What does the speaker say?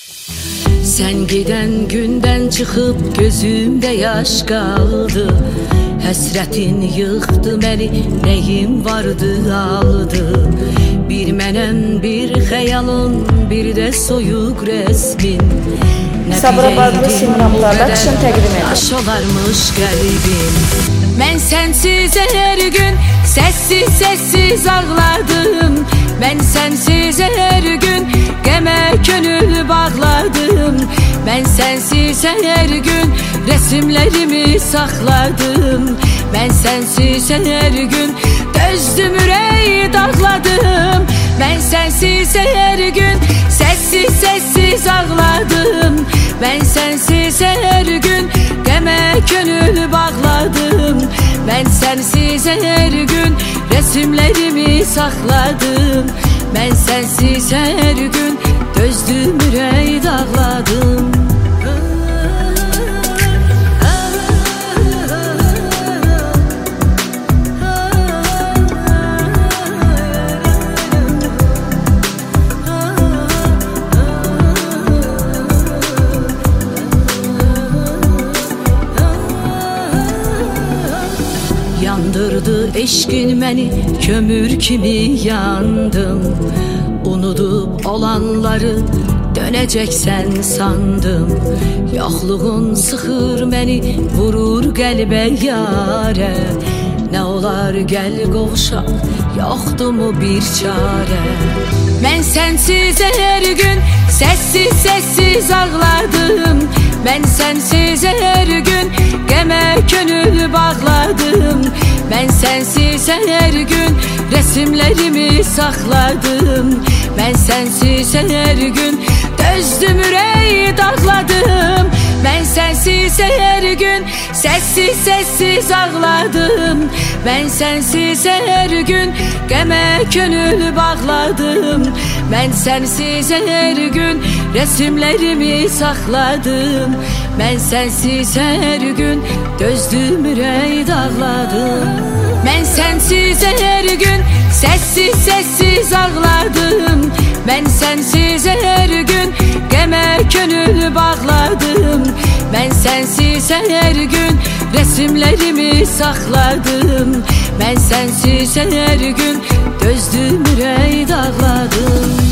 Sen giden günden çıkıp gözümde yaş kaldı. Həsrətin yıxdı məni, nəyim vardı aldı. Bir mənəm, bir xəyalın, bir də soyuq rəsmin. Sabra Badlı Simramlarda akşam təqdim edir. Aş olarmış qəlbim. Mən sənsiz hər gün səssiz ağladım. Mən sənsiz hər gün qəmə könül bağladım. Mən sənsiz hər gün resimlərimi saxladım. Mən sənsiz hər gün dözdüm, ürək dağladım. Mən sənsiz hər gün səssiz ağladım. Mən sənsiz hər gün qəmə könül bağladım. Mən sənsiz hər gün resimlərimi saxladım. Mən sənsiz hər gün dözdüm, ürək dağladım. Yandırdı eşkin məni, kömür kimi yandım. Unudub olanları dönəcəksən sandım. Yoxluğun sıxır məni, vurur qəlbə yarə. Nə olar gəl qovuşaq, yoxdumu bir çarə. Mən sənsiz hər gün səssiz ağladım. Mən sənsiz hər gün qəmə könül bağladım. Mən sənsiz hər gün resimlərimi saxladım. Mən sənsiz hər gün dözdüm, ürək dağladım. Mən sənsiz hər gün səssiz ağladım. Mən sənsiz hər gün qəmə könül bağladım. Mən sənsiz hər gün resimlərimi saxladım. Mən sənsiz hər gün dözdüm, ürək dağladım. Mən sənsiz hər gün səssiz ağladım. Mən sənsiz hər gün qəmə könül bağladım. Mən sənsiz hər gün resimlərimi saxladım. Mən sənsiz hər gün dözdüm, ürək dağladım.